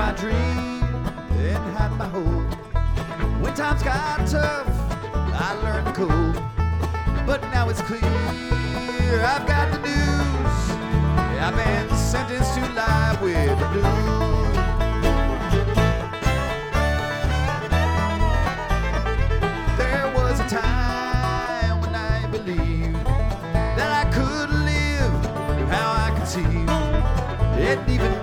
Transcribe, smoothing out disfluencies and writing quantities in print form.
my dream and had my hope. When times got tough, I learned to cope. But now it's clear, I've got the news. I've been sentenced to live with the blues. There was a time when I believed that I could live how I conceived. It even